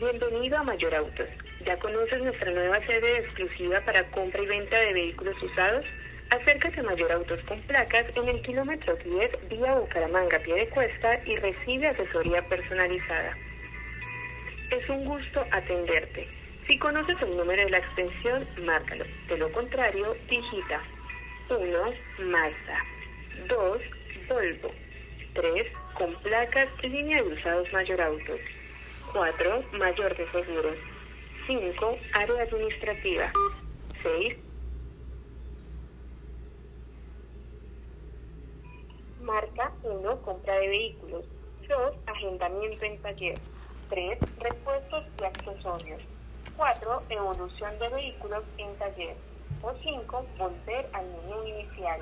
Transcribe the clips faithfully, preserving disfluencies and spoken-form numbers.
Bienvenido a Mayor Autos. ¿Ya conoces nuestra nueva sede exclusiva para compra y venta de vehículos usados? Acércate a Mayor Autos con placas en el kilómetro diez vía Bucaramanga Piedecuesta y recibe asesoría personalizada. Es un gusto atenderte. Si conoces el número de la extensión, márcalo. De lo contrario, digita uno Mazda, dos Volvo, tres con placas línea de usados Mayor Autos, cuatro Mayor de Seguros, cinco área administrativa, seis marca uno compra de vehículos, dos agendamiento en taller, tres repuestos y accesorios, cuatro evolución de vehículos en taller o cinco volver al menú inicial.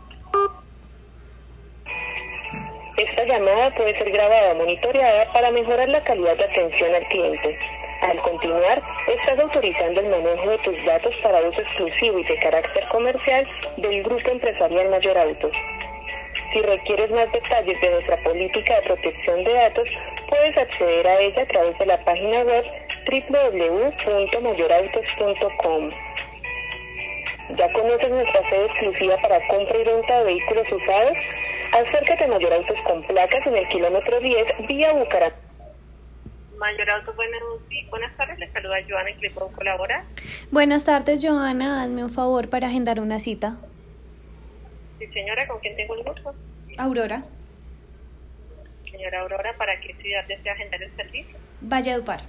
Esta llamada puede ser grabada o monitoreada para mejorar la calidad de atención al cliente. Al continuar, estás autorizando el manejo de tus datos para uso exclusivo y de carácter comercial del Grupo Empresarial Mayor Autos. Si requieres más detalles de nuestra política de protección de datos, puedes acceder a ella a través de la página web doble u doble u doble u punto mayor autos punto com. ¿Ya conoces nuestra sede exclusiva para compra y venta de vehículos usados? Acércate a Mayor Autos con placas en el kilómetro diez vía Bucaramanga. Mayor Autos, buenas, buenas tardes, les saluda Joana, ¿en qué le puedo colaborar? Buenas tardes, Joana, hazme un favor para agendar una cita. Sí, señora, ¿con quién tengo el gusto? Aurora. Señora Aurora, ¿para qué ciudad desea agendar el servicio? Valledupar.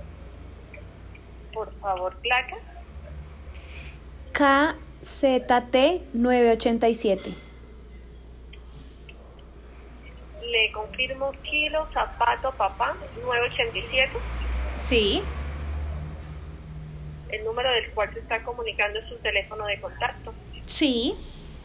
Por favor, placa. K Z T nueve ochenta y siete. Le confirmo kilo, zapato, papá, nueve ochenta y siete. Sí. El número del cual se está comunicando es su teléfono de contacto. Sí.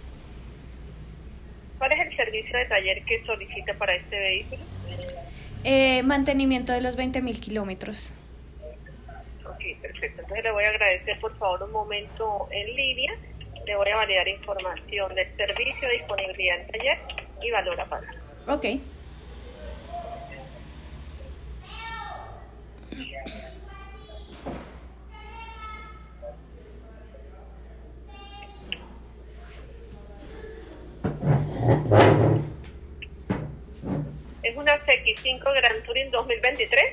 ¿Cuál es el servicio de taller que solicita para este vehículo? Eh, mantenimiento de los veinte mil kilómetros. Ok, perfecto. Entonces le voy a agradecer por favor un momento en línea. Le voy a validar información del servicio, disponibilidad en taller y valor a pagar. Ok. ¿Es una C X cinco Grand Touring dos mil veintitrés?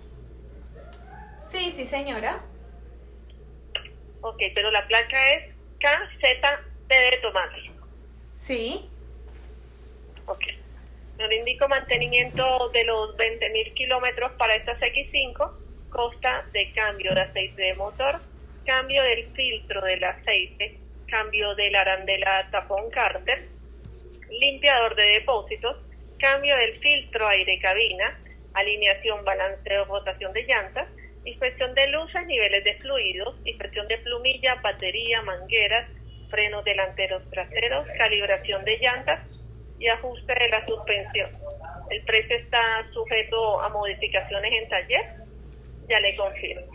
Sí, sí, señora. Ok, pero la placa es K Z T de tomate. Sí. Ok. Yo le indico mantenimiento de los veinte mil kilómetros para esta C X cinco, consta de cambio de aceite de motor, cambio del filtro del aceite, cambio de la arandela tapón cárter, limpiador de depósitos, cambio del filtro aire cabina, alineación, balanceo, rotación de llantas, inspección de luces, niveles de fluidos, inspección de plumilla, batería, mangueras, frenos delanteros traseros, calibración de llantas y ajuste de la suspensión. El precio está sujeto a modificaciones en taller. Ya le confirmo.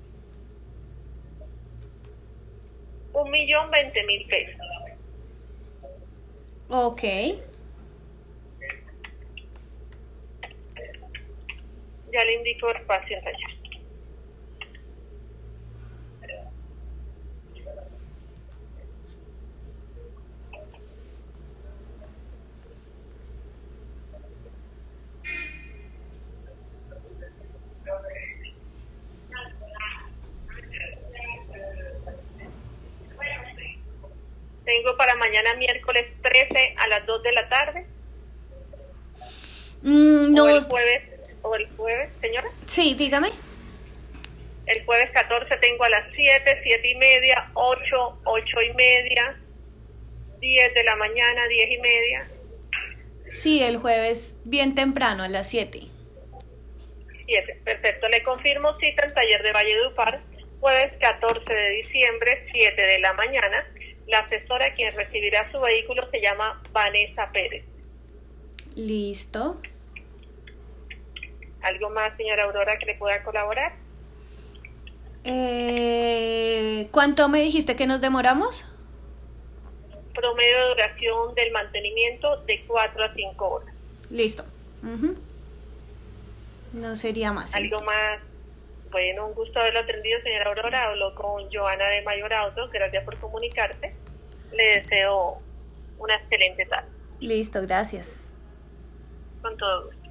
Un millón veinte mil pesos. Ok. Ya le indico el espacio en taller. Tengo para mañana miércoles trece a las dos de la tarde. Mm, no. O el jueves, o el jueves, señora. Sí, dígame. El jueves catorce tengo a las siete, siete y media, ocho, ocho y media, diez de la mañana, diez y media. Sí, el jueves bien temprano, a las siete. siete, perfecto. Le confirmo cita en taller de Valledupar, jueves catorce de diciembre, siete de la mañana. La asesora quien recibirá su vehículo se llama Vanessa Pérez. Listo. ¿Algo más, señora Aurora, que le pueda colaborar? Eh, ¿Cuánto me dijiste que nos demoramos? Promedio de duración del mantenimiento de cuatro a cinco horas. Listo. Uh-huh. No sería más. ¿Algo más? Bueno, un gusto haberlo atendido, señora Aurora. Habló con Joana de Mayor Auto. Gracias por comunicarte. Le deseo una excelente tarde. Listo, gracias. Con todo gusto.